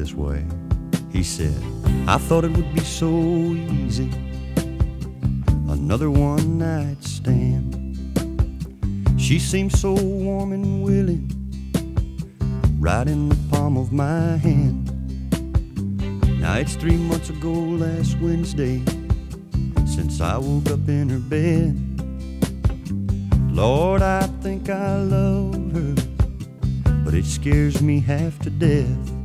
this way. He said, I thought it would be so easy, another one night stand. She seemed so warm and willing, right in the palm of my hand. Now it's 3 months ago last Wednesday since I woke up in her bed. Lord, I think I love her, but it scares me half to death.